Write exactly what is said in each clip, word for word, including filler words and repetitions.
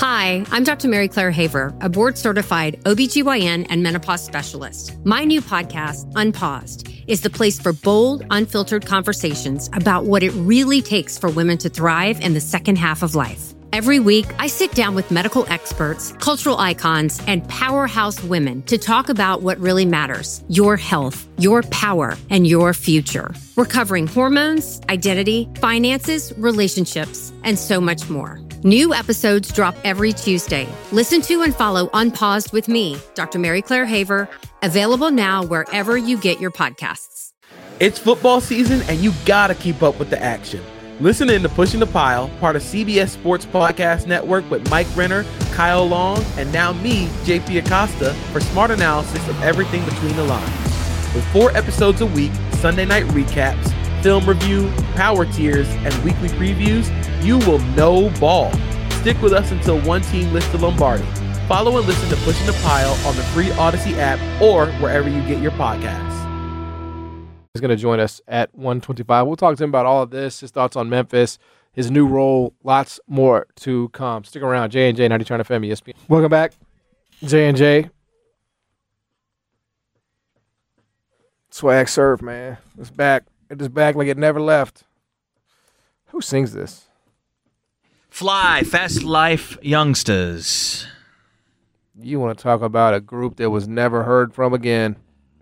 Hi, I'm Doctor Mary Claire Haver, a board-certified O B G Y N and menopause specialist. My new podcast, Unpaused, is the place for bold, unfiltered conversations about what it really takes for women to thrive in the second half of life. Every week, I sit down with medical experts, cultural icons, and powerhouse women to talk about what really matters: your health, your power, and your future. We're covering hormones, identity, finances, relationships, and so much more. New episodes drop every Tuesday. Listen to and follow Unpaused with me, Doctor Mary Claire Haver, available now wherever you get your podcasts. It's football season, and you gotta keep up with the action. Listen in to Pushing the Pile, part of C B S Sports Podcast Network with Mike Renner, Kyle Long, and now me, J P Acosta, for smart analysis of everything between the lines. With four episodes a week, Sunday night recaps, film review, power tiers, and weekly previews, you will know ball. Stick with us until one team lifts the Lombardi. Follow and listen to Pushing the Pile on the free Odyssey app or wherever you get your podcasts. He's going to join us at one twenty-five. We'll talk to him about all of this, his thoughts on Memphis, his new role, lots more to come. Stick around. J and J, ninety-two F M, E S P N. Welcome back, J and J. Swag Surf, man. It's back. It is back like it never left. Who sings this? Fly, Fast Life Youngsters. You want to talk about a group that was never heard from again.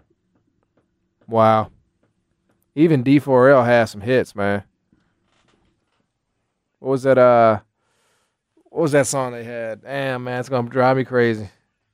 Wow. Even D four L has some hits, man. What was that, uh, what was that song they had? Damn, man, it's going to drive me crazy.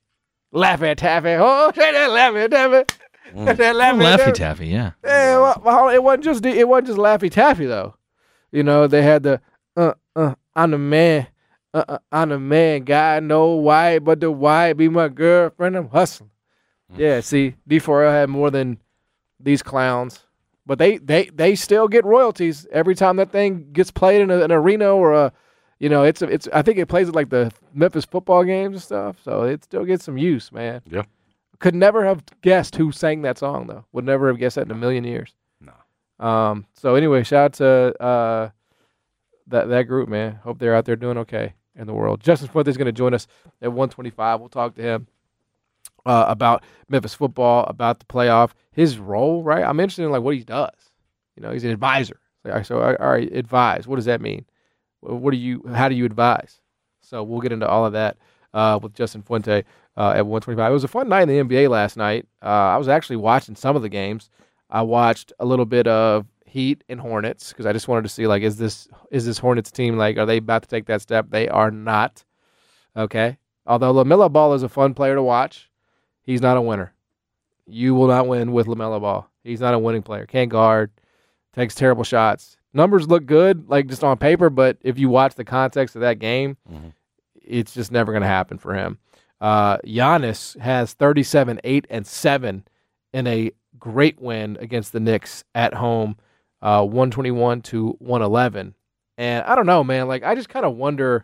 Laffy Taffy. Oh, say that Laffy Taffy. Mm. that Laffy, Laffy Taffy, yeah. Yeah, well, well, it wasn't just it wasn't just Laffy Taffy though. You know, they had the uh uh I'm the man, uh, uh I'm the man. God know why, but the why be my girlfriend. I'm hustling. Mm. Yeah, see, D four L had more than these clowns, but they they they still get royalties every time that thing gets played in a, an arena or a, you know, it's a, it's I think it plays at like the Memphis football games and stuff, so it still gets some use, man. Yeah. Could never have guessed who sang that song, though. Would never have guessed that in a million years. No. Um. So, anyway, shout out to uh, that that group, man. Hope they're out there doing okay in the world. Justin Fuente is going to join us at one twenty-five. We'll talk to him uh, about Memphis football, about the playoff, his role, right? I'm interested in, like, what he does. You know, he's an advisor. So, all right, advise. What does that mean? What do you? How do you advise? So, we'll get into all of that uh, with Justin Fuente. Uh, at one twenty-five. It was a fun night in the N B A last night. Uh, I was actually watching some of the games. I watched a little bit of Heat and Hornets because I just wanted to see, like, is this is this Hornets team, like, are they about to take that step? They are not. Okay? Although LaMelo Ball is a fun player to watch, he's not a winner. You will not win with LaMelo Ball. He's not a winning player. Can't guard. Takes terrible shots. Numbers look good, like, just on paper, but if you watch the context of that game, mm-hmm. it's just never going to happen for him. Uh, Giannis has thirty-seven, eight, and seven in a great win against the Knicks at home, uh, one twenty-one to one eleven. And I don't know, man. Like, I just kind of wonder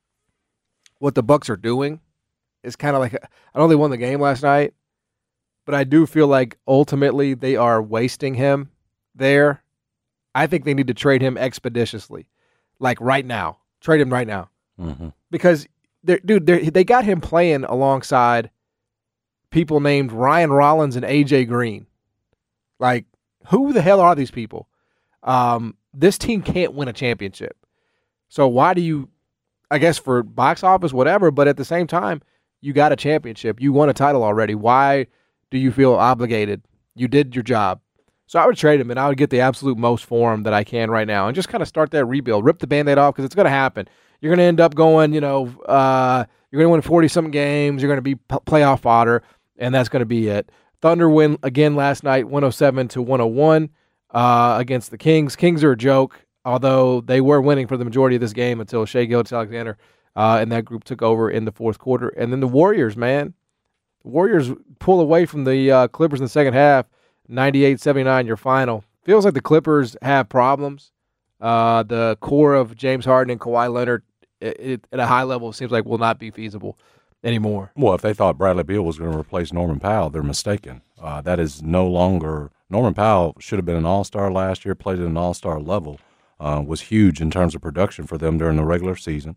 what the Bucks are doing. It's kind of like, I know they won the game last night, but I do feel like ultimately they are wasting him there. I think they need to trade him expeditiously, like right now. Trade him right now. Mm-hmm. Because They're, dude, they're, they got him playing alongside people named Ryan Rollins and A J Green. Like, who the hell are these people? Um, this team can't win a championship. So why do you, I guess for box office, whatever, but at the same time, you got a championship. You won a title already. Why do you feel obligated? You did your job. So I would trade him, and I would get the absolute most for him that I can right now and just kind of start that rebuild. Rip the Band-Aid off because it's going to happen. You're going to end up going, you know, uh, you're going to win forty-something games. You're going to be p- playoff fodder, and that's going to be it. Thunder win again last night, one oh seven to one oh one uh, against the Kings. Kings are a joke, although they were winning for the majority of this game until Shai Gilgeous-Alexander uh, and that group took over in the fourth quarter. And then the Warriors, man. The Warriors pull away from the uh, Clippers in the second half, ninety-eight seventy-nine, your final. Feels like the Clippers have problems. Uh, the core of James Harden and Kawhi Leonard It, it, at a high level, it seems like will not be feasible anymore. Well, if they thought Bradley Beal was going to replace Norman Powell, they're mistaken. Uh, that is no longer – Norman Powell should have been an all-star last year, played at an all-star level, uh, was huge in terms of production for them during the regular season.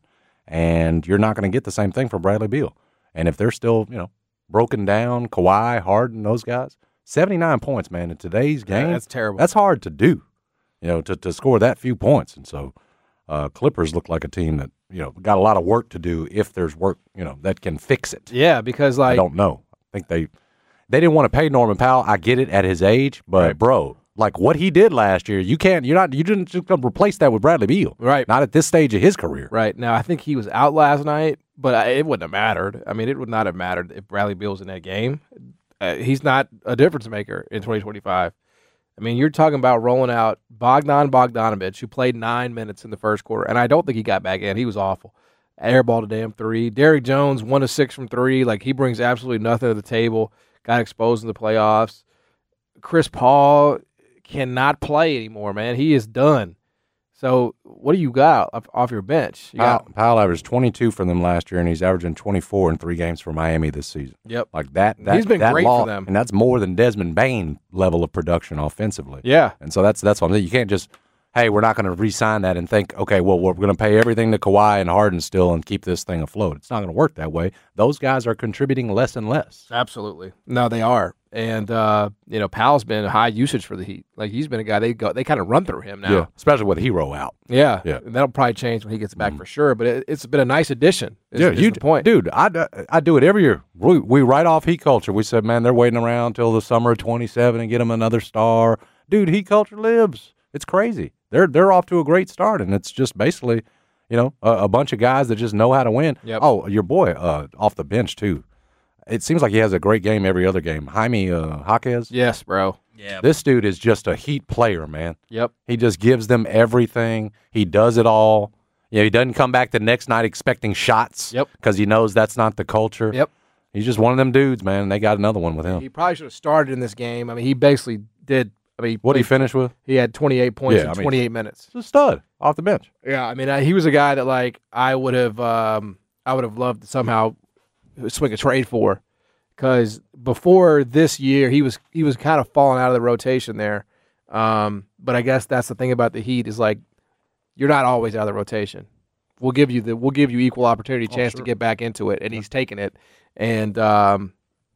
and you're not going to get the same thing from Bradley Beal. And if they're still, you know, broken down, Kawhi, Harden, those guys, seventy-nine points, man, in today's game. Yeah, that's terrible. That's hard to do, you know, to, to score that few points. And so uh, Clippers look like a team that, you know, got a lot of work to do if there's work, you know, that can fix it. Yeah, because, like, I don't know. I think they they didn't want to pay Norman Powell. I get it at his age, but, right. bro, like what he did last year, you can't, you're not, you didn't just come replace that with Bradley Beal. Right. Not at this stage of his career. Right. Now, I think he was out last night, but I, it wouldn't have mattered. I mean, it would not have mattered if Bradley Beal was in that game. Uh, he's not a difference maker in twenty twenty-five. I mean, you're talking about rolling out Bogdan Bogdanovic, who played nine minutes in the first quarter, and I don't think he got back in. He was awful. Airballed a damn three. Derrick Jones, one to six from three. Like, he brings absolutely nothing to the table. Got exposed in the playoffs. Chris Paul cannot play anymore, man. He is done. So what do you got off, off your bench? You Powell, got, Powell averaged twenty-two for them last year, and he's averaging twenty-four in three games for Miami this season. Yep. Like that. that He's been that great law, for them. And that's more than Desmond Bain level of production offensively. Yeah. And so that's that's what I'm saying. You can't just, hey, we're not going to re-sign that and think, okay, well, we're going to pay everything to Kawhi and Harden still and keep this thing afloat. It's not going to work that way. Those guys are contributing less and less. Absolutely. No, they are. And, uh, you know, Powell's been high usage for the Heat. Like, he's been a guy, they go, they kind of run through him now. Yeah, especially with Hero out. Yeah. Yeah. And that'll probably change when he gets back mm. for sure. But it, it's been a nice addition. Is, yeah, is you, the point. Dude, I, I do it every year. We, we write off Heat culture. We said, man, they're waiting around till the summer of twenty-seven and get them another star. Dude, Heat culture lives. It's crazy. They're they're off to a great start, and it's just basically, you know, a, a bunch of guys that just know how to win. Yep. Oh, your boy uh, off the bench, too. It seems like he has a great game every other game. Jaime uh, Jaquez. Yes, bro. Yeah. This dude is just a Heat player, man. Yep. He just gives them everything. He does it all. You know, he doesn't come back the next night expecting shots. Yep. Because he knows that's not the culture. Yep. He's just one of them dudes, man. And they got another one with him. He probably should have started in this game. I mean, he basically did. I mean, What did he finish with? He had twenty-eight points Yeah, in I mean, twenty-eight minutes. He's a stud off the bench. Yeah, I mean, uh, he was a guy that, like, I would have, um, I would have loved to somehow swing a trade for, because before this year, he was he was kind of falling out of the rotation there. Um, but I guess that's the thing about the Heat is, like, you're not always out of the rotation. We'll give you the we'll give you equal opportunity chance oh, sure. to get back into it, and he's taking it. And um,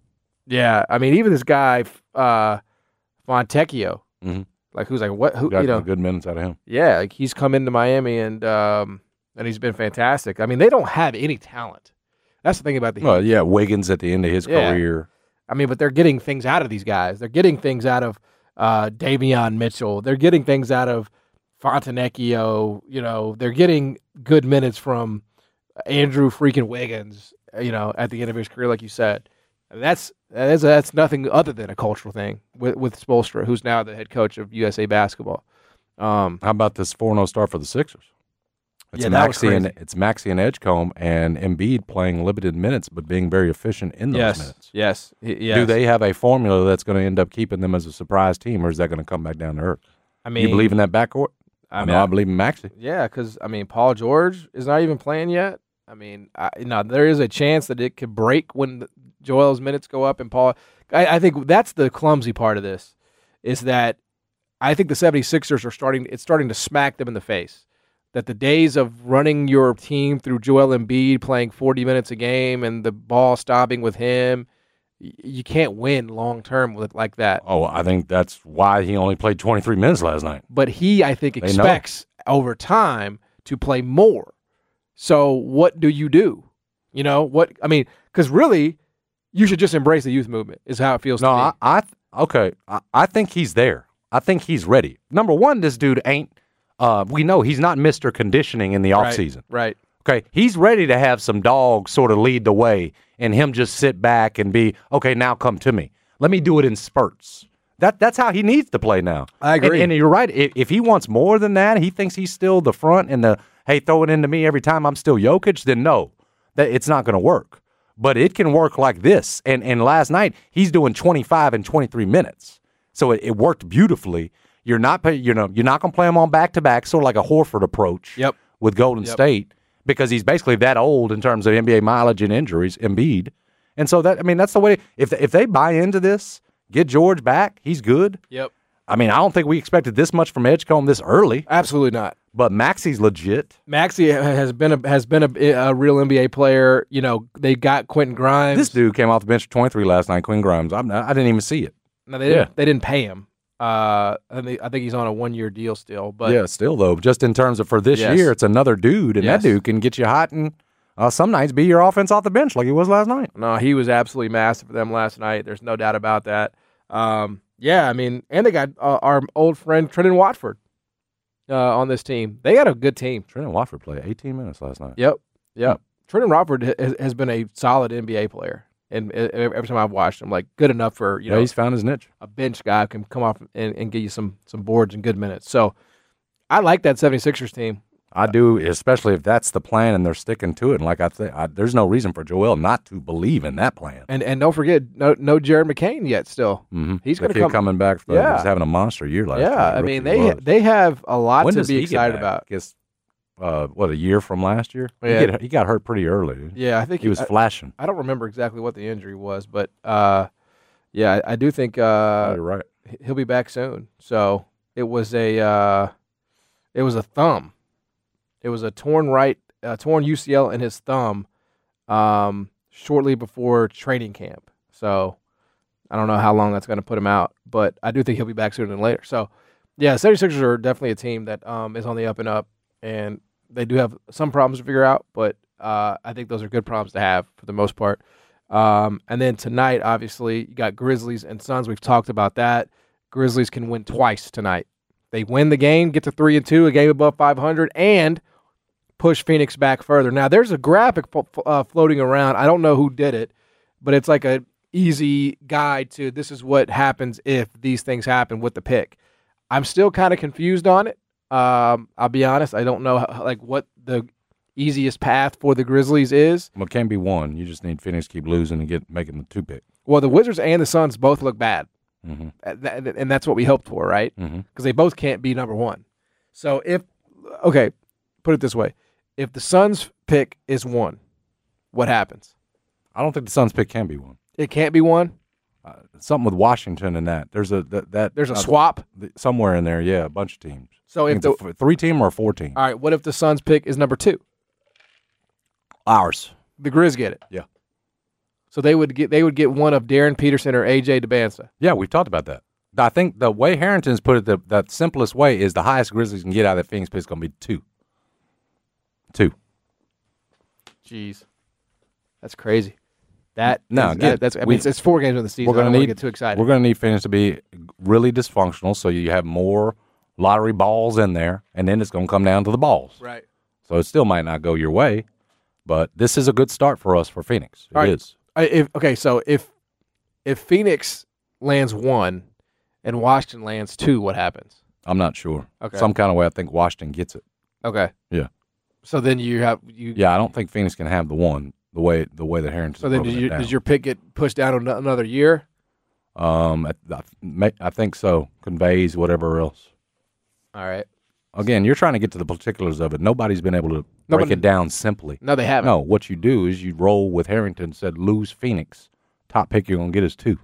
yeah, I mean, even this guy uh, Fontecchio, mm-hmm. like who's like what who Got you know good minutes out of him. yeah, like he's come into Miami and um, and he's been fantastic. I mean, they don't have any talent. That's the thing about the Heat. Well, yeah, Wiggins at the end of his Yeah. career. I mean, but they're getting things out of these guys. They're getting things out of uh, Davion Mitchell. They're getting things out of Fontecchio. You know, they're getting good minutes from Andrew freaking Wiggins. You know, at the end of his career, like you said, and that's that's that's nothing other than a cultural thing with with Spoelstra, who's now the head coach of U S A Basketball. Um, How about this four and oh start for the Sixers? It's Yeah, that was Maxey and crazy. it's Maxey and Edgecombe and Embiid playing limited minutes, but being very efficient in those yes, minutes. yes, y- yes. Do they have a formula that's going to end up keeping them as a surprise team, or is that going to come back down to earth? I mean, You believe in that backcourt? I I, mean, know I I- believe in Maxey. Yeah, because I mean, Paul George is not even playing yet. I mean, I, you know, there is a chance that it could break when Joel's minutes go up, and Paul. I, I think that's the clumsy part of this, is that I think the 76ers are starting. It's starting to smack them in the face that the days of running your team through Joel Embiid playing forty minutes a game and the ball stopping with him, y- you can't win long term with like that. Oh, I think that's why he only played twenty-three minutes last night. But he, I think, They know. expects over time to play more. So what do you do? You know what I mean? Because really, you should just embrace the youth movement. Is how it feels No, to me. I, I th- okay. I, I think he's there. I think he's ready. Number one, this dude ain't. Uh, we know he's not Mister Conditioning in the right, offseason. right? Okay, he's ready to have some dogs sort of lead the way, and him just sit back and be okay. Now come to me. Let me do it in spurts. That that's how he needs to play now. I agree. And, and you're right. If, if he wants more than that, he thinks he's still the front and the hey, throw it into me every time I'm still Jokic. Then no, that it's not going to work. But it can work like this. And and last night he's doing twenty-five and twenty-three minutes, so it, it worked beautifully. You're not pay, you know you're not going to play him on back to back, sort of like a Horford approach. Yep. With Golden Yep. State, because he's basically that old in terms of N B A mileage and injuries, Embiid. And so that I mean that's the way. If if they buy into this, get George back, he's good. Yep. I mean I don't think we expected this much from Edgecombe this early. Absolutely not. But Maxi's legit. Maxey has been a has been a, a real N B A player. You know, they got Quentin Grimes. This dude came off the bench at twenty-three last night, Quentin Grimes. I'm, I didn't even see it. No, they didn't. Yeah. They didn't pay him. Uh, I think I think he's on a one year deal still. But yeah, still though, just in terms of for this Yes. year, it's another dude, and Yes. that dude can get you hot and uh, some nights be your offense off the bench like he was last night. no, he was absolutely massive for them last night. There's no doubt about that. Um, yeah, I mean, and they got uh, our old friend Trenton Watford uh, on this team. They got a good team. Trenton Watford played eighteen minutes last night. Yep, yep. Trenton Watford has, has been a solid N B A player, and uh, every time I've watched him, like good enough for you Yeah, know he's found his niche. a bench guy who can come off and, and get you some some boards and good minutes. So I like that 76ers team. I do, especially if that's the plan and they're sticking to it. And like I say, I, there's no reason for Joel not to believe in that plan. And and don't forget, no no Jared McCain yet. Still, Mm-hmm. he's going If to come. coming back. For, Yeah. He's having a monster year last year. yeah, I Rookie mean they was. they have a lot When to does be he get excited back? about. Guess, uh, what, a year from last year? Yeah. He, get, he got hurt pretty early. Dude. Yeah, I think He was I, flashing. I don't remember exactly what the injury was, but uh, yeah, I, I do think Oh, uh, you're right. he'll be back soon. So it was a uh, it was a thumb. It was a torn right, uh, torn U C L in his thumb, um, shortly before training camp. So I don't know how long that's going to put him out, but I do think he'll be back sooner than later. So yeah, 76ers are definitely a team that um, is on the up and up, and they do have some problems to figure out, but uh, I think those are good problems to have for the most part. Um, and then tonight, obviously, you got Grizzlies and Suns. We've talked about that. Grizzlies can win twice tonight. They win the game, get to three and two, a game above five hundred, and push Phoenix back further. Now, there's a graphic fo- uh, floating around. I don't know who did it, but it's like a easy guide to this is what happens if these things happen with the pick. I'm still kind of confused on it. Um, I'll be honest. I don't know how, like what the easiest path for the Grizzlies is. Well, it can be one. You just need Phoenix to keep losing and get making the two pick. Well, the Wizards and the Suns both look bad. Mm-hmm. Uh, th- And that's what we hoped for, right? Because Mm-hmm. they both can't be number one. So if, okay, put it this way. If the Suns pick is one, what happens? I don't think the Suns pick can be one. It can't be one? Uh, something with Washington and that. There's a that, that There's a uh, swap? th- somewhere in there. Yeah, a bunch of teams. So I if think the, it's a f- three team or a four team. all right, what if the Suns pick is number two? Ours. The Grizz get it. Yeah. So they would get they would get one of Darren Peterson or A J DeBanza. Yeah, we've talked about that. I think the way Harrington's put it, the, the simplest way is the highest Grizzlies can get out of that Phoenix pick is going to be two. Two. Jeez, that's crazy. That No, is- again, that- that's I mean we- it's, it's four games in the season. We're I going don't to want need to get too excited. We're going to need Phoenix to be really dysfunctional, so you have more lottery balls in there, and then it's going to come down to the balls. right. So it still might not go your way, but this is a good start for us for Phoenix. It All right. is. I, if okay, so if if Phoenix lands one and Washington lands two, what happens? I'm not sure. Okay. Some kind of way, I think Washington gets it. Okay. Yeah. So then you have you. Yeah, I don't think Phoenix can have the one the way the way that Harrington. So then does, you, does your pick get pushed down an- another year? um, I, I ma- I think so. Conveys whatever else. All right. Again, you're trying to get to the particulars of it. Nobody's been able to break Nobody- it down simply. No, they haven't. No, what you do is you roll with Harrington. Said lose Phoenix, top pick you're gonna get is two.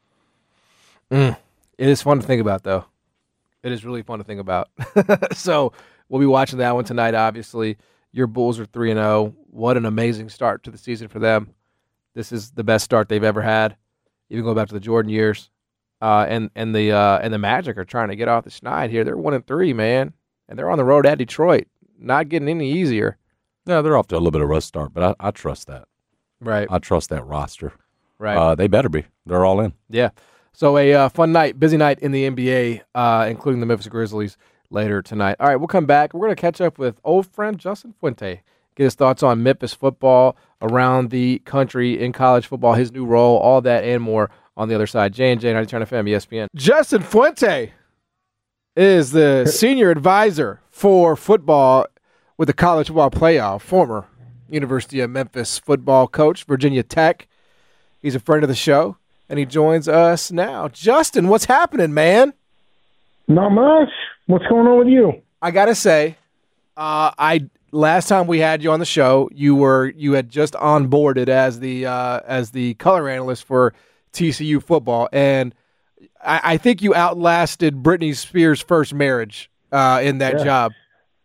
It is fun to think about, though. It is really fun to think about. So we'll be watching that one tonight. Obviously, your Bulls are three and zero. What an amazing start to the season for them. This is the best start they've ever had, even going back to the Jordan years. Uh, and and the uh, and the Magic are trying to get off the schneid here. They're one and three, man, and they're on the road at Detroit. Not getting any easier. Yeah, they're off to a little bit of a rust start, but I, I trust that. Right. I trust that roster. Right. Uh, they better be. They're all in. Yeah. So a uh, fun night, busy night in the N B A, uh, including the Memphis Grizzlies later tonight. All right, we'll come back. We're going to catch up with old friend Justin Fuente, get his thoughts on Memphis football around the country in college football, his new role, all that and more on the other side. J and J, ninety Turn F M, E S P N. Justin Fuente is the senior advisor for football with the College Football Playoff, former University of Memphis football coach, Virginia Tech. He's a friend of the show, and he joins us now. Justin, what's happening, man? Not much. What's going on with you? I gotta say, uh, I last time we had you on the show, you were you had just onboarded as the uh, as the color analyst for T C U football, and I, I think you outlasted Britney Spears' first marriage uh, in that Yeah. job.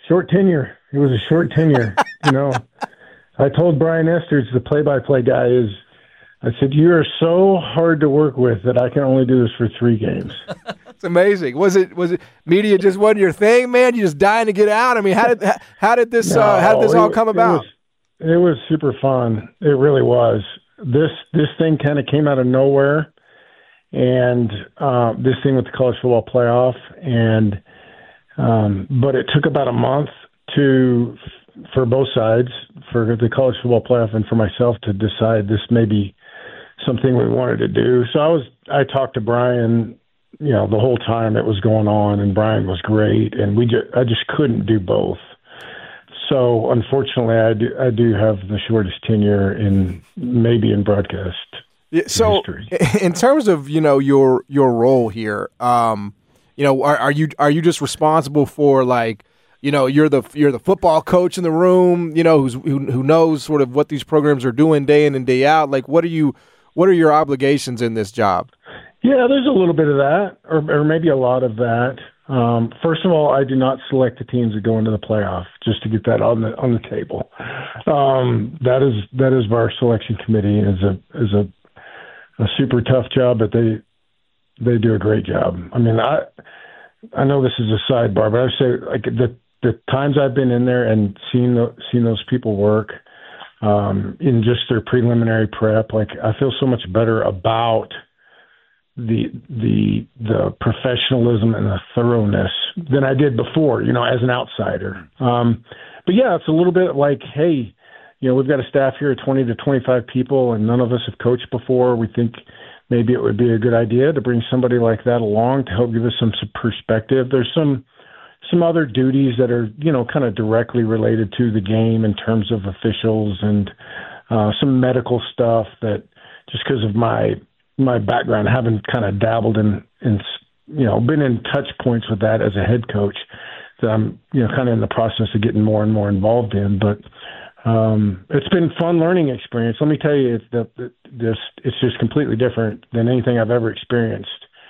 Short tenure. It was a short tenure. You know, I told Brian Esters, the play-by-play guy, is I said, you are so hard to work with that I can only do this for three games. It's amazing. Was it was it media just wasn't your thing, man? You just dying to get out? I mean, how did how did this no, uh, how did this all it, come about? It was, it was super fun. It really was. This this thing kind of came out of nowhere, and uh, this thing with the college football playoff, and um, but it took about a month to for both sides, for the college football playoff and for myself to decide this may be something we wanted to do. So I was I talked to Brian, you know, the whole time it was going on, and Brian was great, and we just I just couldn't do both. So unfortunately, I do I do have the shortest tenure in maybe in broadcast yeah, so history. In terms of you know your your role here, um, you know, are, are you are you just responsible for like you know you're the you're the football coach in the room, you know, who's who, who knows sort of what these programs are doing day in and day out? Like, what are you what are your obligations in this job? Yeah, there's a little bit of that, or, or maybe a lot of that. Um, first of all, I do not select the teams that go into the playoff, just to get that on the on the table. Um, that is that is our selection committee is a is a, a super tough job, but they they do a great job. I mean, I I know this is a sidebar, but I would say like the the times I've been in there and seen the, seen those people work um, in just their preliminary prep, like I feel so much better about the the the professionalism and the thoroughness than I did before, you know, as an outsider. Um, but yeah, it's a little bit like, hey, you know, we've got a staff here of twenty to twenty-five people, and none of us have coached before. We think maybe it would be a good idea to bring somebody like that along to help give us some, some perspective. There's some some other duties that are, you know, kind of directly related to the game in terms of officials and uh, some medical stuff that just because of my my background, having kind of dabbled in, in, you know, been in touch points with that as a head coach that I'm, you know, kind of in the process of getting more and more involved in. But um, it's been a fun learning experience. Let me tell you, it's, the, this, it's just completely different than anything I've ever experienced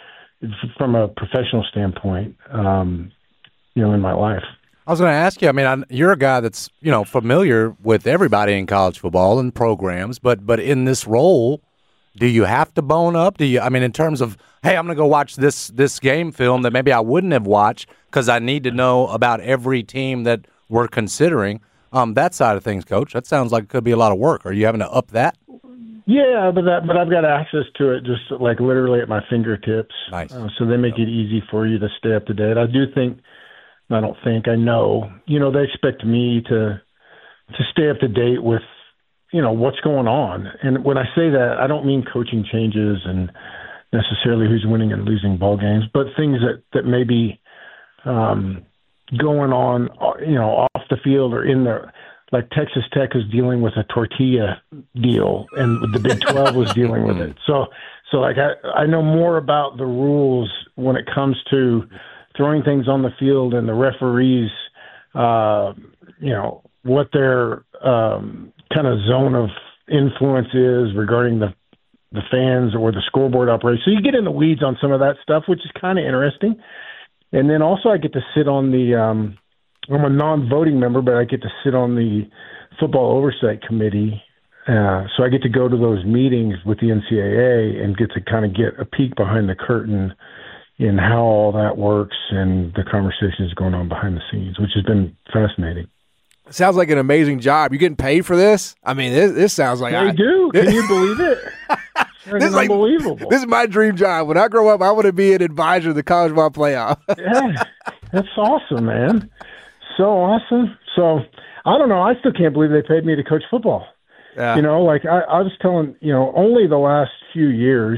from a professional standpoint, um, you know, in my life. I was going to ask you, I mean, I, you're a guy that's, you know, familiar with everybody in college football and programs, but but in this role, do you have to bone up? Do you? I mean, in terms of, hey, I'm going to go watch this this game film that maybe I wouldn't have watched because I need to know about every team that we're considering. Um, that side of things, Coach, that sounds like it could be a lot of work. Are you having to up that? Yeah, but that, but I've got access to it just like literally at my fingertips. Nice. Uh, so they make it easy for you to stay up to date. I do think, I don't think, I know, you know, they expect me to to stay up to date with, you know, what's going on. And when I say that, I don't mean coaching changes and necessarily who's winning and losing ball games, but things that, that may be um, going on, you know, off the field or in the, like Texas Tech is dealing with a tortilla deal and the Big twelve was dealing with it. So, so like I, I know more about the rules when it comes to throwing things on the field and the referees, uh, you know, what their um, kind of zone of influence is regarding the the fans or the scoreboard operation. So you get in the weeds on some of that stuff, which is kind of interesting. And then also I get to sit on the um, – I'm a non-voting member, but I get to sit on the football oversight committee. Uh, so I get to go to those meetings with the N C double A and get to kind of get a peek behind the curtain in how all that works and the conversations going on behind the scenes, which has been fascinating. Sounds like an amazing job. You getting paid for this? I mean, this, this sounds like I, I do. Can you believe it? This is like, unbelievable. This is my dream job. When I grow up, I want to be an advisor to the college ball playoff. Yeah, that's awesome, man. So awesome. So I don't know. I still can't believe they paid me to coach football. Yeah. You know, like I, I was telling, you know, only the last few years,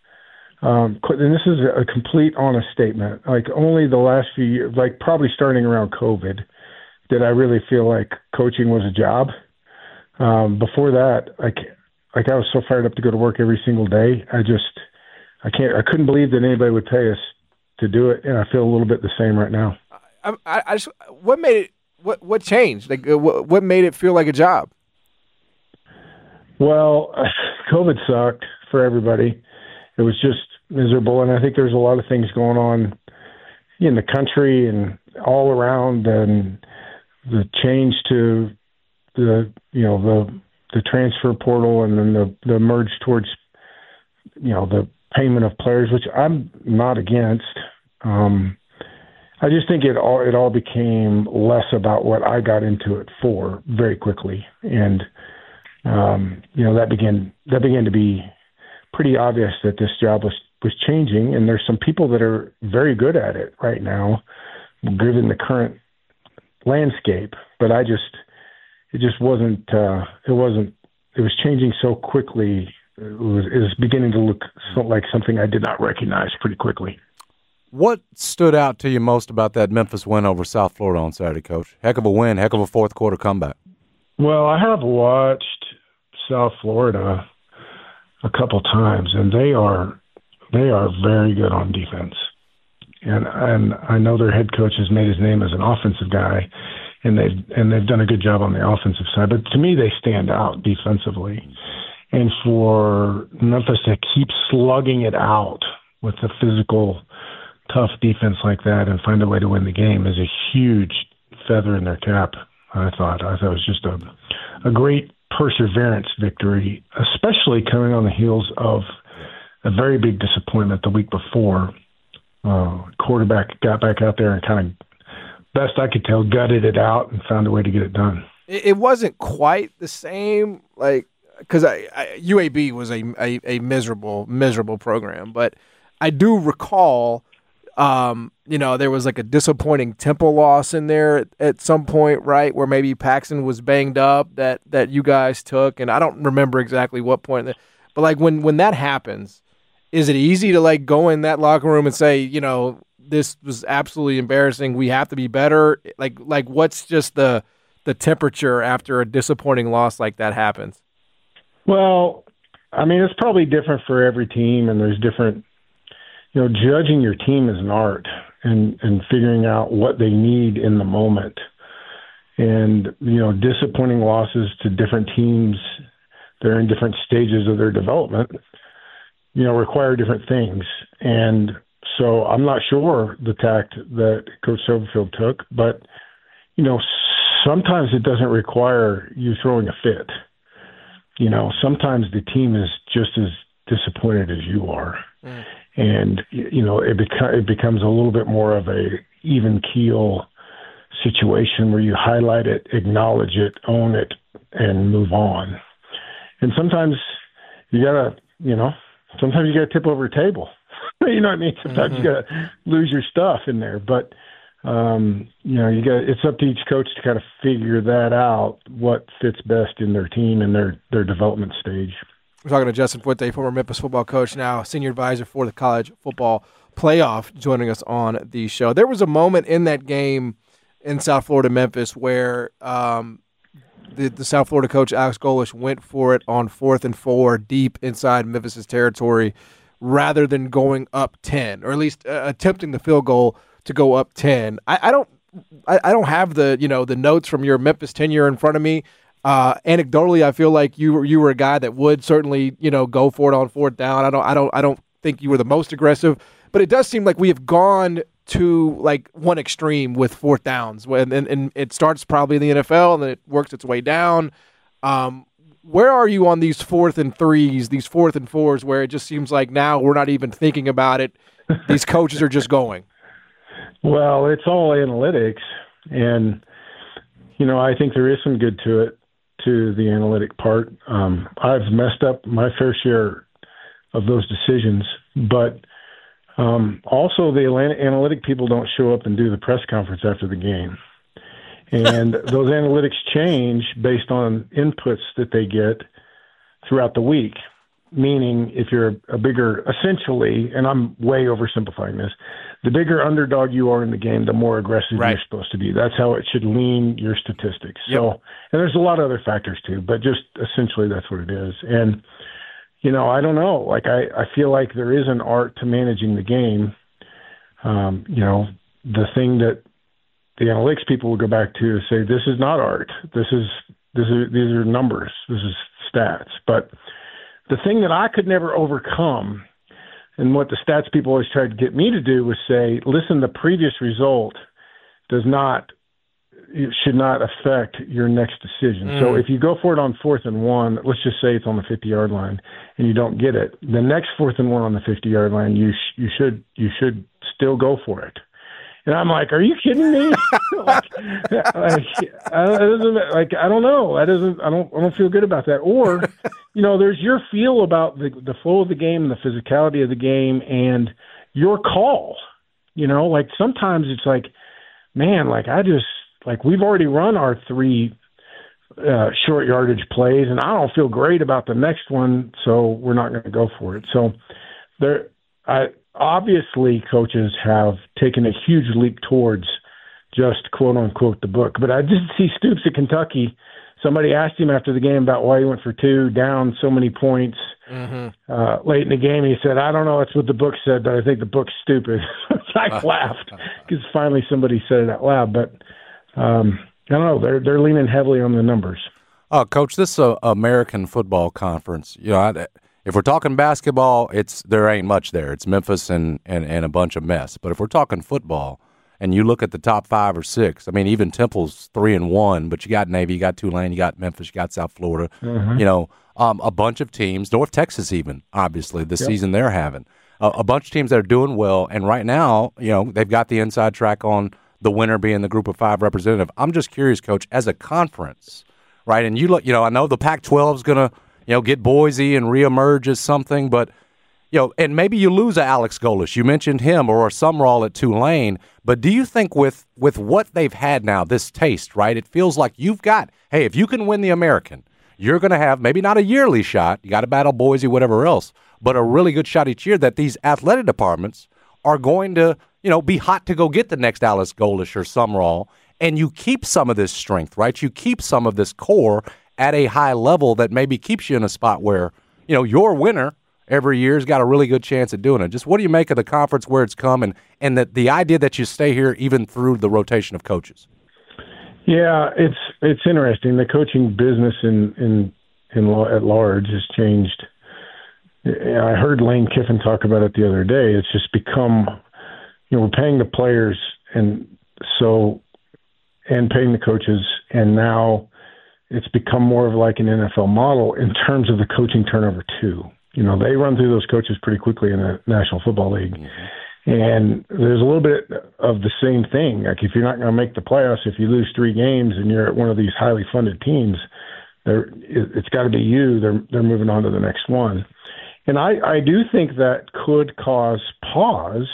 um, and this is a complete honest statement, like only the last few years, like probably starting around COVID, did I really feel like coaching was a job. Um, before that, like, like I was so fired up to go to work every single day. I just, I can't, I couldn't believe that anybody would pay us to do it. And I feel a little bit the same right now. I, I, I just, what made it, what, what changed? Like, what, what made it feel like a job? Well, COVID sucked for everybody. It was just miserable. And I think there's a lot of things going on in the country and all around. And the change to the you know the the transfer portal and then the the merge towards you know the payment of players, which I'm not against. Um, I just think it all it all became less about what I got into it for very quickly, and um, you know that began that began to be pretty obvious that this job was was changing, and there's some people that are very good at it right now, given the current landscape. But I just it just wasn't uh, it wasn't it was changing so quickly. It was, it was beginning to look so, like something I did not recognize pretty quickly. What stood out to you most about that Memphis win over South Florida on Saturday, Coach? Heck of a win, heck of a fourth quarter comeback. Well, I have watched South Florida a couple times, and they are they are very good on defense. And and I know their head coach has made his name as an offensive guy, and they've and they've done a good job on the offensive side. But to me, they stand out defensively. And for Memphis to keep slugging it out with a physical, tough defense like that and find a way to win the game is a huge feather in their cap, I thought. I thought it was just a, a great perseverance victory, especially coming on the heels of a very big disappointment the week before. Uh, quarterback got back out there and kind of, best I could tell, gutted it out and found a way to get it done. It wasn't quite the same, like, because I, I, U A B was a, a a miserable, miserable program. But I do recall, um, you know, there was like a disappointing Temple loss in there at, at some point, right, where maybe Paxton was banged up that, that you guys took. And I don't remember exactly what point. But, like, when, when that happens, is it easy to, like, go in that locker room and say, you know, this was absolutely embarrassing, we have to be better? Like, like what's just the the temperature after a disappointing loss like that happens? Well, I mean, it's probably different for every team, and there's different, you know, judging your team is an art, and, and figuring out what they need in the moment. And, you know, disappointing losses to different teams that are in different stages of their development, you know, require different things. And so I'm not sure the tact that Coach Silverfield took, but, you know, sometimes it doesn't require you throwing a fit. You know, sometimes the team is just as disappointed as you are. Mm. And, you know, it, beco- it becomes a little bit more of a even keel situation where you highlight it, acknowledge it, own it, and move on. And sometimes you got to, you know, sometimes you got to tip over a table. You know what I mean? Sometimes mm-hmm. you got to lose your stuff in there. But, Um, you know, you got it's up to each coach to kind of figure that out, what fits best in their team and their, their development stage. We're talking to Justin Fuente, former Memphis football coach, now senior advisor for the college football playoff, joining us on the show. There was a moment in that game in South Florida, Memphis, where um, the, the South Florida coach, Alex Golesh, went for it on fourth and four deep inside Memphis's territory rather than going up ten, or at least uh, attempting the field goal to go up ten. I, I don't I, I don't have the, you know, the notes from your Memphis tenure in front of me. Uh, anecdotally, I feel like you were you were a guy that would certainly, you know, go for it on fourth down. I don't I don't I don't think you were the most aggressive, but it does seem like we have gone to like one extreme with fourth downs, and and, and it starts probably in the N F L and then it works its way down. Um, where are you on these fourth and threes, these fourth and fours, where it just seems like now we're not even thinking about it? These coaches are just going. Well, it's all analytics, and, you know, I think there is some good to it, to the analytic part. Um, I've messed up my fair share of those decisions, but um, also the analytic people don't show up and do the press conference after the game. And those analytics change based on inputs that they get throughout the week. Meaning, if you're a bigger, essentially, and I'm way oversimplifying this, the bigger underdog you are in the game, the more aggressive right. you're supposed to be. That's how it should lean your statistics. Yep. So, and there's a lot of other factors too, but just essentially that's what it is. And, you know, I don't know. Like, I, I feel like there is an art to managing the game. Um, you know, the thing that the analytics people will go back to is say, this is not art. This is, this is, these are numbers. This is stats. But the thing that I could never overcome, and what the stats people always tried to get me to do, was say, listen, the previous result does not it should not affect your next decision. Mm. So if you go for it on fourth and one, let's just say it's on the fifty-yard line, and you don't get it, the next fourth and one on the fifty-yard line, you sh- you should you should still go for it. And I'm like, are you kidding me? like, like, I, like, I don't know. That doesn't. I don't. I don't feel good about that. Or, you know, there's your feel about the the flow of the game and the physicality of the game and your call. You know, like sometimes it's like, man, like I just like we've already run our three uh, short yardage plays, and I don't feel great about the next one, so we're not going to go for it. So there, I. Obviously, coaches have taken a huge leap towards just quote-unquote the book. But I did see Stoops at Kentucky. Somebody asked him after the game about why he went for two, down so many points mm-hmm. uh, late in the game. He said, I don't know, that's what the book said, but I think the book's stupid. I laughed because finally somebody said it out loud. But um, I don't know. They're, they're leaning heavily on the numbers. Uh, Coach, this uh, American Football Conference, you know, I, if we're talking basketball, it's there ain't much there. It's Memphis and, and, and a bunch of mess. But if we're talking football, and you look at the top five or six, I mean, even Temple's three and one, but you got Navy, you got Tulane, you got Memphis, you got South Florida. Mm-hmm. You know, um, a bunch of teams, North Texas even, obviously, the yep. season they're having. Uh, a bunch of teams that are doing well, and right now, you know, they've got the inside track on the winner being the Group of Five representative. I'm just curious, Coach, as a conference, right? And you look, you know, I know the Pac twelve is going to, you know, get Boise and reemerge as something, but, you know, and maybe you lose a Alex Golesh. You mentioned him or a Sumrall at Tulane, but do you think with, with what they've had now, this taste, right, it feels like you've got, hey, if you can win the American, you're going to have maybe not a yearly shot, you got to battle Boise, whatever else, but a really good shot each year that these athletic departments are going to, you know, be hot to go get the next Alex Golesh or Sumrall, and you keep some of this strength, right? You keep some of this core at a high level that maybe keeps you in a spot where, you know, your winner every year has got a really good chance at doing it. Just what do you make of the conference where it's come and, and the, the idea that you stay here even through the rotation of coaches? Yeah, it's it's interesting. The coaching business in, in, in at large has changed. I heard Lane Kiffin talk about it the other day. It's just become, you know, we're paying the players and so and paying the coaches, and now it's become more of like an N F L model in terms of the coaching turnover too. You know, they run through those coaches pretty quickly in the National Football League. Mm-hmm. And there's a little bit of the same thing. Like if you're not going to make the playoffs, if you lose three games and you're at one of these highly funded teams, they're, it's got to be you. They're, they're moving on to the next one. And I, I do think that could cause pause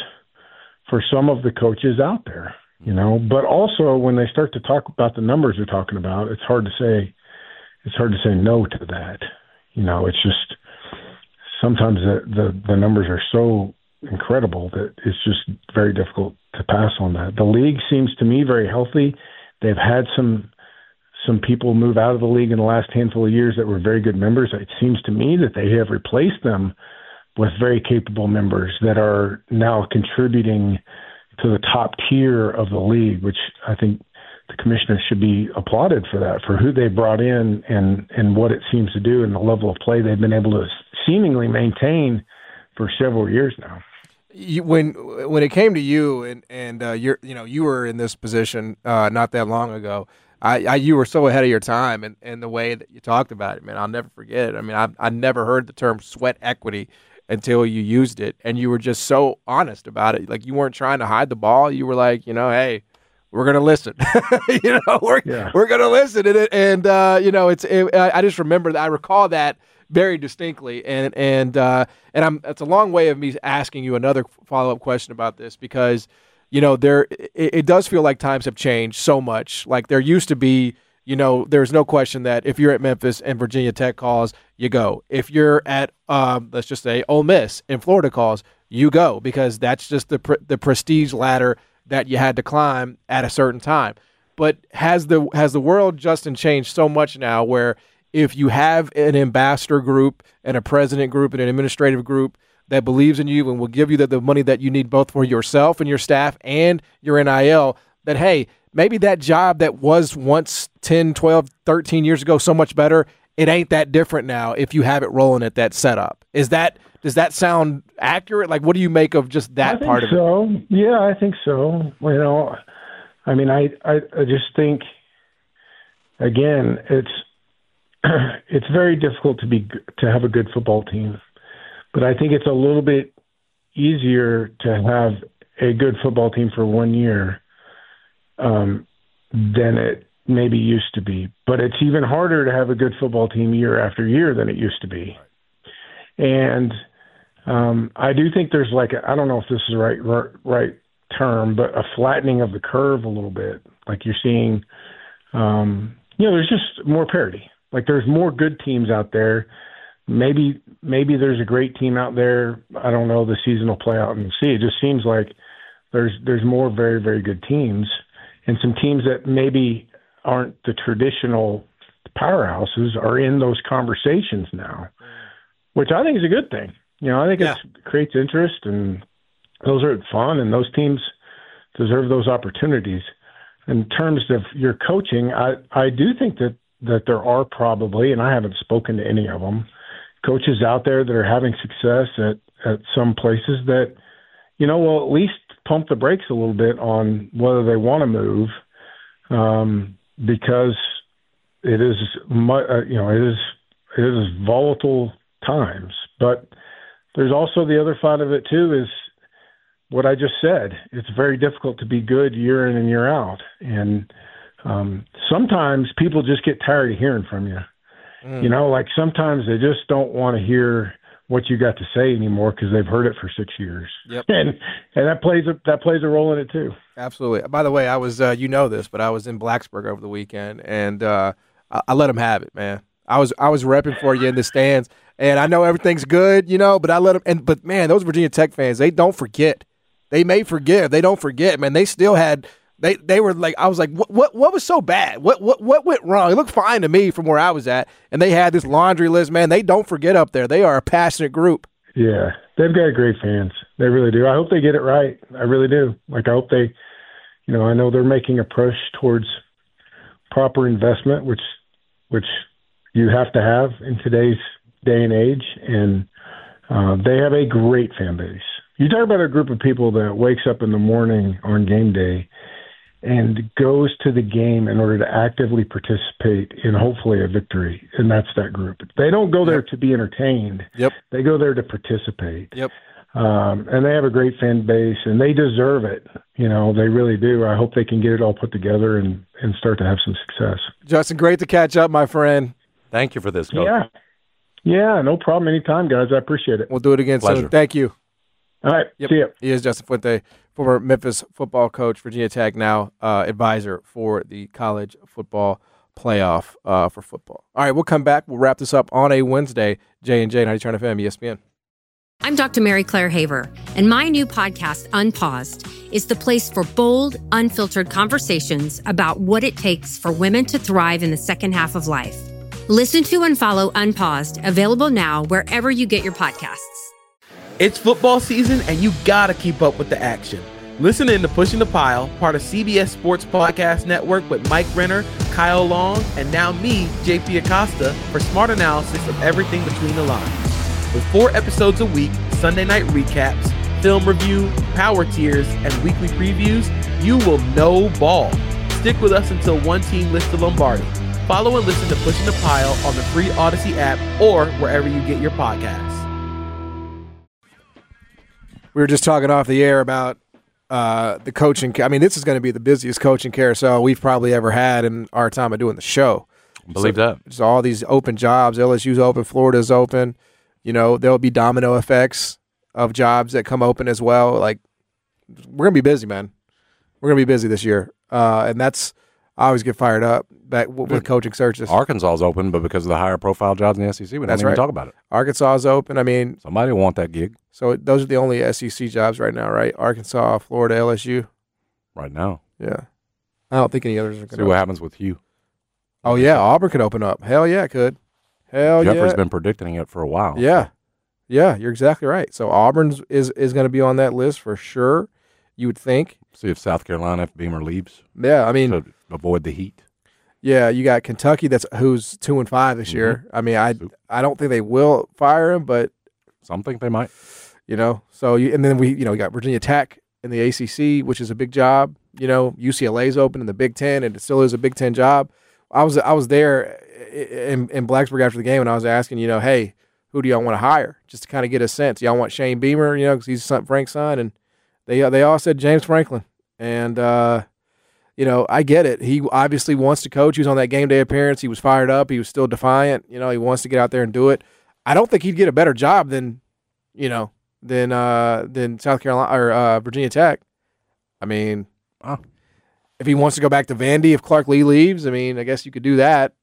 for some of the coaches out there. You know, but also when they start to talk about the numbers they're talking about, it's hard to say, it's hard to say no to that. You know, it's just sometimes the, the, the numbers are so incredible that it's just very difficult to pass on that. The league seems to me very healthy. They've had some some people move out of the league in the last handful of years that were very good members. It seems to me that they have replaced them with very capable members that are now contributing to the top tier of the league, which I think the commissioner should be applauded for that, for who they brought in and, and what it seems to do and the level of play they've been able to seemingly maintain for several years now. You, when when it came to you and and uh, you're you know you were in this position uh, not that long ago, I, I you were so ahead of your time and, and the way that you talked about it, man, I'll never forget it. I mean, I I never heard the term sweat equity until you used it, and you were just so honest about it. Like you weren't trying to hide the ball. You were like, you know, hey, we're gonna listen. you know, we're yeah. we're gonna listen. And and uh, you know, it's it, I just remember that. I recall that very distinctly. And and uh, and I'm it's a long way of me asking you another follow up question about this because you know there it, it does feel like times have changed so much. Like there used to be. You know, there's no question that if you're at Memphis and Virginia Tech calls, you go. If you're at, um, let's just say, Ole Miss and Florida calls, you go because that's just the pre- the prestige ladder that you had to climb at a certain time. But has the has the world, Justin, changed so much now where if you have an ambassador group and a president group and an administrative group that believes in you and will give you the, the money that you need both for yourself and your staff and your N I L, that, hey, maybe that job that was once ten, twelve, thirteen years ago so much better, it ain't that different now if you have it rolling at that setup. Is that does that sound accurate? Like, what do you make of just that I think part of so. it? Yeah, I think so. You know, I mean, I, I, I just think, again, it's it's very difficult to be to have a good football team, but I think it's a little bit easier to have a good football team for one year um, than it maybe used to be. But it's even harder to have a good football team year after year than it used to be. And um, I do think there's like a, I don't know if this is the right, right right term, but a flattening of the curve a little bit. Like you're seeing, um, you know, there's just more parity. Like there's more good teams out there. Maybe maybe there's a great team out there. I don't know. The season will play out and see. It just seems like there's there's more very, very good teams and some teams that maybe aren't the traditional powerhouses are in those conversations now, which I think is a good thing. You know, I think Yeah. it creates interest and those are fun and those teams deserve those opportunities. In terms of your coaching, I, I do think that, that there are probably, and I haven't spoken to any of them, coaches out there that are having success at, at some places that, you know, will at least pump the brakes a little bit on whether they want to move um, because it is, mu- uh, you know, it is, it is volatile times. But there's also the other side of it too is what I just said. It's very difficult to be good year in and year out. And um, sometimes people just get tired of hearing from you. Mm. You know, like sometimes they just don't want to hear what you got to say anymore because they've heard it for six years. Yep. And and that plays a, that plays a role in it too. Absolutely. By the way, I was, uh, you know this, but I was in Blacksburg over the weekend, and uh, I, I let them have it, man. I was I was repping for you in the stands, and I know everything's good, you know, but I let them. And but man, those Virginia Tech fans, they don't forget. They may forgive, they don't forget, man. They still had. They they were like, I was like, what what what was so bad? What what what went wrong? It looked fine to me from where I was at, and they had this laundry list, man. They don't forget up there. They are a passionate group. Yeah, they've got great fans. They really do. I hope they get it right. I really do. Like I hope they, you know, I know they're making a push towards proper investment, which which you have to have in today's day and age, and uh, they have a great fan base. You talk about a group of people that wakes up in the morning on game day and goes to the game in order to actively participate in hopefully a victory, and that's that group. They don't go there Yep. to be entertained. Yep. They go there to participate. Yep. Um, and they have a great fan base, and they deserve it. You know, they really do. I hope they can get it all put together and, and start to have some success. Justin, great to catch up, my friend. Thank you for this, Coach. Yeah. Yeah, no problem. Anytime, guys. I appreciate it. We'll do it again Pleasure. soon. Thank you. All right. Yep. See ya. He is Justin Fuente, former Memphis football coach, Virginia Tech, now uh, advisor for the college football playoff uh, for football. All right, we'll come back. We'll wrap this up on a Wednesday. J and J, ninety-two F M, E S P N. I'm Doctor Mary Claire Haver, and my new podcast, Unpaused, is the place for bold, unfiltered conversations about what it takes for women to thrive in the second half of life. Listen to and follow Unpaused, available now wherever you get your podcasts. It's football season, and you gotta keep up with the action. Listen in to Pushing the Pile, part of C B S Sports Podcast Network with Mike Renner, Kyle Long, and now me, J P Acosta, for smart analysis of everything between the lines. With four episodes a week, Sunday night recaps, film review, power tiers, and weekly previews, you will know ball. Stick with us until one team lifts the Lombardi. Follow and listen to Pushing the Pile on the free Odyssey app or wherever you get your podcasts. We were just talking off the air about uh, the coaching. I mean, this is going to be the busiest coaching carousel we've probably ever had in our time of doing the show. Believe so, that. Just all these open jobs. L S U's open. Florida's open. You know, there'll be domino effects of jobs that come open as well. Like, we're going to be busy, man. We're going to be busy this year. Uh, and that's, I always get fired up back with, with coaching searches. Arkansas is open, but because of the higher profile jobs in the S E C, we don't That's even right. talk about it. Arkansas is open. I mean, Somebody will want that gig so those are the only S E C jobs right now, right? Arkansas, Florida, L S U. right now. Yeah. I don't think any others are going See to. what happens with Hugh. Oh, yeah. Auburn could open up. Hell yeah, it could. Hell Jeffrey's yeah. been predicting it for a while. Yeah. Yeah, you're exactly right. So Auburn's is, is going to be on that list for sure, you would think. See if South Carolina, if Beamer leaves, Yeah, I mean, to avoid the heat. yeah, you got Kentucky that's who's two and five this Mm-hmm. year. I mean, I I don't think they will fire him, but Some think they might. you know, so you and then we you know we got Virginia Tech in the A C C, which is a big job. you know, U C L A's open in the Big Ten, and it still is a Big Ten job. I was I was there in, in Blacksburg after the game, and I was asking, you know, hey, who do y'all want to hire? Just to kind of get a sense. Y'all want Shane Beamer, you know, because he's son, Frank's son, and they they all said James Franklin. And, uh, you know, I get it. He obviously wants to coach. He was on that game day appearance. He was fired up. He was still defiant. You know, he wants to get out there and do it. I don't think he'd get a better job than, you know, than uh, than South Carolina or uh, Virginia Tech. I mean, oh. if he wants to go back to Vandy, if Clark Lee leaves, I mean, I guess you could do that.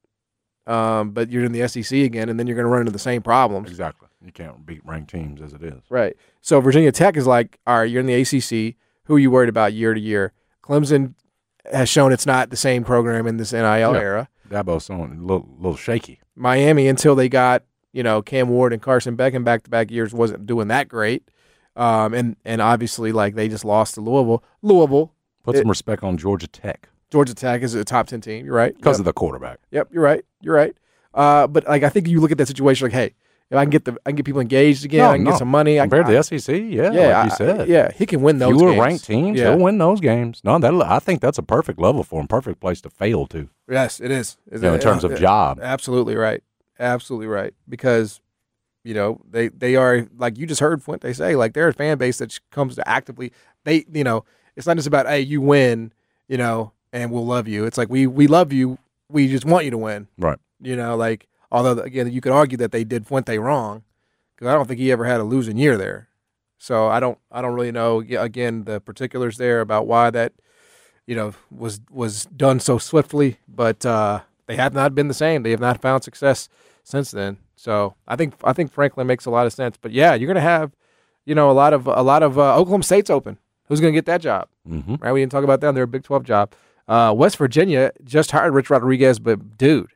Um, but you're in the S E C again, and then you're going to run into the same problems. Exactly. You can't beat ranked teams as it is. Right. So Virginia Tech is like, all right, you're in the A C C. Who are you worried about year to year? Clemson has shown it's not the same program in this N I L yeah. era. Dabo's a little, little shaky. Miami, until they got, you know, Cam Ward and Carson Beck in back-to-back years, wasn't doing that great. Um, and, and obviously, like, they just lost to Louisville. Louisville. Put some it, respect on Georgia Tech. Georgia Tech is a top ten team. You're right. Because yep. of the quarterback. Yep, you're right. You're right. Uh, but, like, I think you look at that situation like, hey, if I can get the, I can get people engaged again. No, I can no. get some money. Compared I, to the S E C, yeah, yeah, like you said. I, yeah, he can win those Fewer games. ranked teams, yeah. he'll win those games. No, that I think that's a perfect level for him, perfect place to fail to. Yes, it is. You know, in terms of job. Absolutely right. Absolutely right. Because, you know, they, they are, like you just heard Fuente say, like they're a fan base that comes to actively, they, you know, it's not just about, hey, you win, you know, and we'll love you. It's like, we, we love you. We just want you to win. Right. You know, like, although, again, you could argue that they did Fuente wrong, because I don't think he ever had a losing year there. So I don't I don't really know, again, the particulars there about why that, you know, was was done so swiftly. But uh, they have not been the same. They have not found success since then. So I think I think Franklin makes a lot of sense. But yeah, you're going to have, you know, a lot of a lot of uh, Oklahoma State's open. Who's going to get that job? Mm-hmm. Right? We didn't talk about them. They're a Big twelve job. Uh, West Virginia just hired Rich Rodriguez, but dude,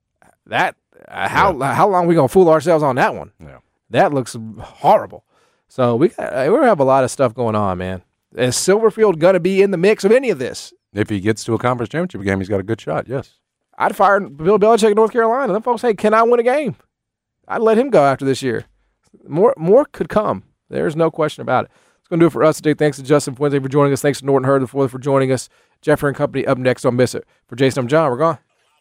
that uh, how yeah. how long are we going to fool ourselves on that one? Yeah. That looks horrible. So we got, we have a lot of stuff going on, man. Is Silverfield going to be in the mix of any of this? If he gets to a conference championship game, he's got a good shot, yes. I'd fire Bill Belichick in North Carolina. Them folks say, can I win a game? I'd let him go after this year. More more could come. There's no question about it. It's going to do it for us today. Thanks to Justin Fuente for joining us. Thanks to Norton Hurd for joining us. Jeffrey and Company up next. Don't miss it. For Jason, I'm John. We're gone.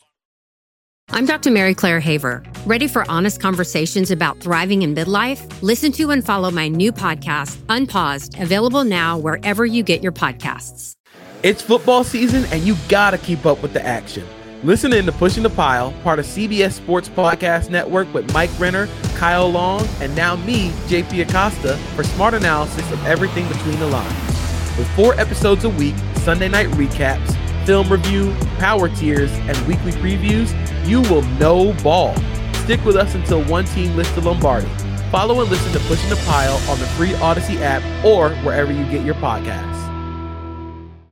I'm Doctor Mary Claire Haver. Ready for honest conversations about thriving in midlife? Listen to and follow my new podcast, Unpaused, available now wherever you get your podcasts. It's football season, and you gotta keep up with the action. Listen in to Pushing the Pile, part of C B S Sports Podcast Network with Mike Renner, Kyle Long, and now me, J P Acosta, for smart analysis of everything between the lines. With four episodes a week, Sunday night recaps, film review, power tiers, and weekly previews, you will know ball. Stick with us until one team lifts the Lombardi. Follow and listen to Pushing the Pile on the free Odyssey app or wherever you get your podcasts.